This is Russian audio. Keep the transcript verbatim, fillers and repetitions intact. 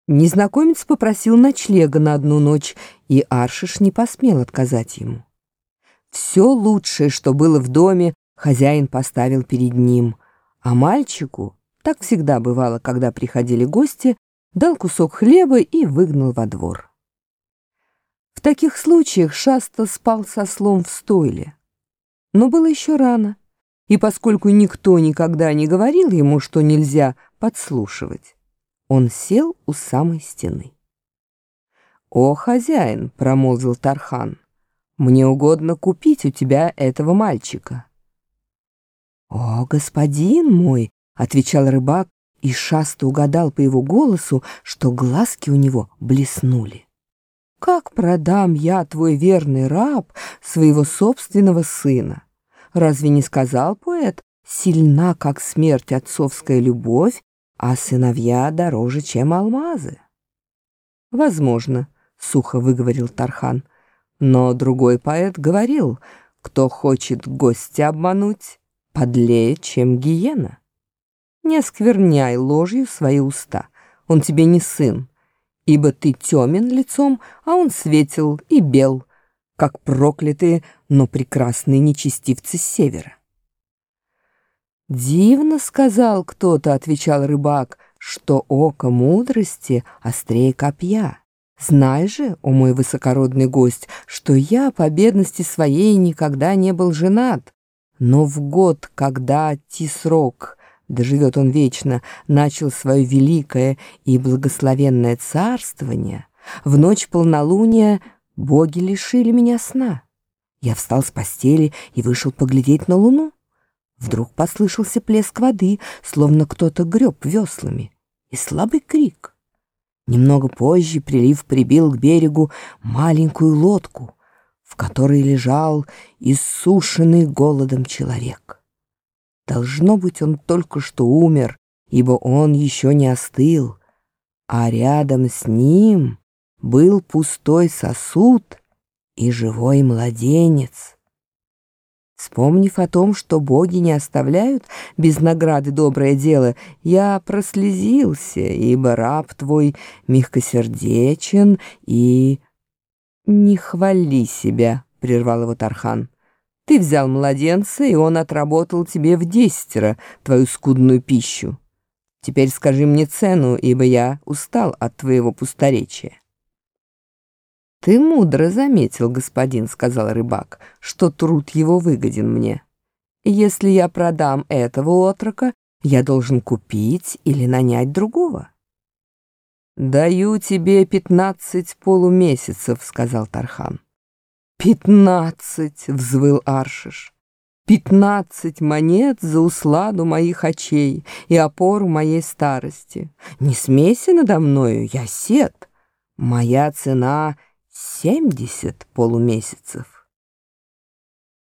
Незнакомец попросил ночлега на одну ночь, и Аршиш не посмел отказать ему. Все лучшее, что было в доме, хозяин поставил перед ним, а мальчику, так всегда бывало, когда приходили гости, дал кусок хлеба и выгнал во двор. В таких случаях Шаста спал со ослом в стойле. Но было еще рано, и поскольку никто никогда не говорил ему, что нельзя подслушивать, он сел у самой стены. «О, хозяин!» — промолвил Тархан. «Мне угодно купить у тебя этого мальчика». «О, господин мой!» — отвечал рыбак, и Шаста угадал по его голосу, что глазки у него блеснули. «Как продам я, твой верный раб, своего собственного сына? Разве не сказал поэт: сильна, как смерть, отцовская любовь, а сыновья дороже, чем алмазы?» «Возможно», — сухо выговорил Тархан, «но другой поэт говорил: кто хочет гостя обмануть, подлее, чем гиена. Не оскверняй ложью свои уста, он тебе не сын, ибо ты темен лицом, а он светел и бел, как проклятые, но прекрасные нечестивцы с севера». «Дивно, — сказал кто-то, — отвечал рыбак, — что око мудрости острее копья. Знай же, о мой высокородный гость, что я по бедности своей никогда не был женат, но в год, когда Тисрок, доживет он вечно, начал свое великое и благословенное царствование, в ночь полнолуния боги лишили меня сна. Я встал с постели и вышел поглядеть на луну. Вдруг послышался плеск воды, словно кто-то греб веслами, и слабый крик. Немного позже прилив прибил к берегу маленькую лодку, в которой лежал иссушенный голодом человек. Должно быть, он только что умер, ибо он еще не остыл, а рядом с ним был пустой сосуд и живой младенец. Вспомнив о том, что боги не оставляют без награды доброе дело, я прослезился, ибо раб твой мягкосердечен и... «Не хвали себя», — прервал его Тархан. «Ты взял младенца, и он отработал тебе в десятеро твою скудную пищу. Теперь скажи мне цену, ибо я устал от твоего пусторечия». «Ты мудро заметил, господин, — сказал рыбак, — что труд его выгоден мне. Если я продам этого отрока, я должен купить или нанять другого». «Даю тебе пятнадцать полумесяцев, — сказал Тархан». «Пятнадцать!» — взвыл Аршиш. «Пятнадцать монет за усладу моих очей и опору моей старости. Не смейся надо мною, я сет. Моя цена — семьдесят полумесяцев».